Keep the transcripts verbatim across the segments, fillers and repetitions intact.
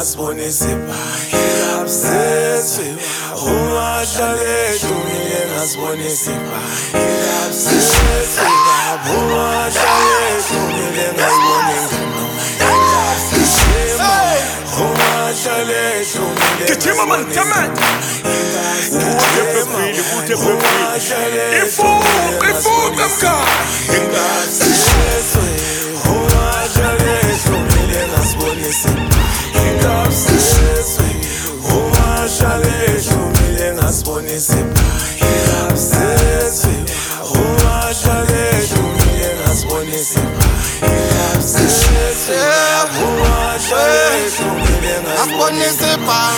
ngasibonisa ibhayi ngabuseswe ungahlale dumile ngasibonisa ibhayi ngabuseswe ungahlale dumile ngasibona ingano ungahlale dumile Gijima man, come on. Utepe kwili, utepe kwili. Ifuq, ifuq amka. ngabuseswe ungahlale dumile ngasibonisa ngabuseswe ungahlale dumile ngasibonisa ngabuseswe ungahlale dumile ngasibonisa ngabuseswe ungahlale dumile ngasibonisa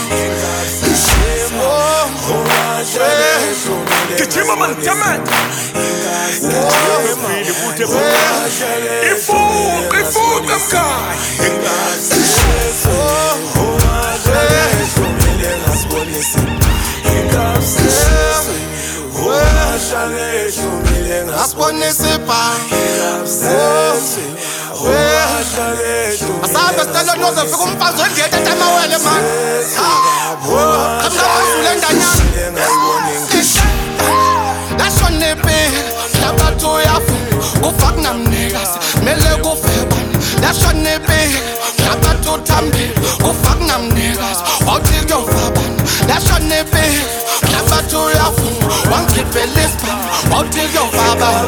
Gijima man, come on. Utepe kwili, utepe kwili. Ifuq, ifuq amka. Asabe stalo noze fika umfazi wengeta tamawele man. Kamna wazule ndanyana. Lasho nepe, labato yafu, ufak namnegas, mele kufeban. Lasho nepe, labato tambi, ufak namnegas, wautil yo faban. Lasho nepe, labato yafu, wankipe lispan, wautil yo faban.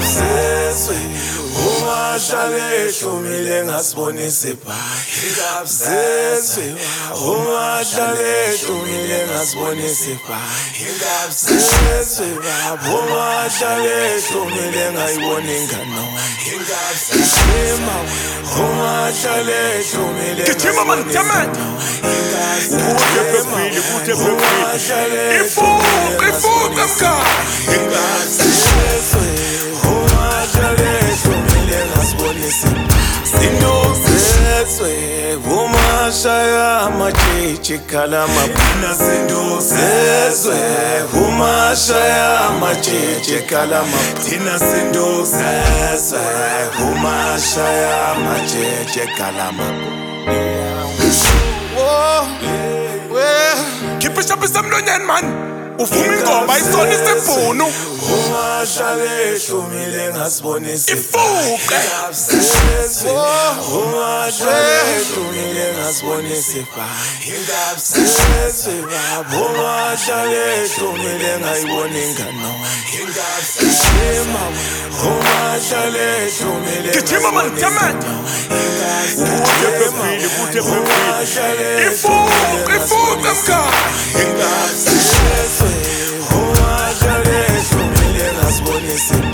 ungahlale dumile ngasibonisa ibhayi ngabuseswe ungahlale dumile ngasibonisa ibhayi ngabuseswe ungahlale dumile ngayibona ingano ngabuseswe ungahlale dumile Gijima man, come on. Utepe kwili, utepe kwili. Ifuq, ifuq amka. ngabuseswe ungahlale dumile ngasibonisa sindoseswe umashaya amatshetshi kalama sindoseswe umashaya amatshetshi kalama thina sindoseswe umashaya amatshetshi kalama Khiphisa phisa mlonyeni man. Uvuma ingoma isona isibhunu. ungahlale dumile ngasibonisa Ifuq. ngabuseswe ungahlale dumile ngasibonisa ibhayi ngabuseswe ungahlale dumile ngayibona ingano ngabuseswe ungahlale dumile Gijima man, come on. Utepe kwili, utepe kwili. Ifuq, ifuq amka. ngabuseswe ungahlale dumile ngasibonisa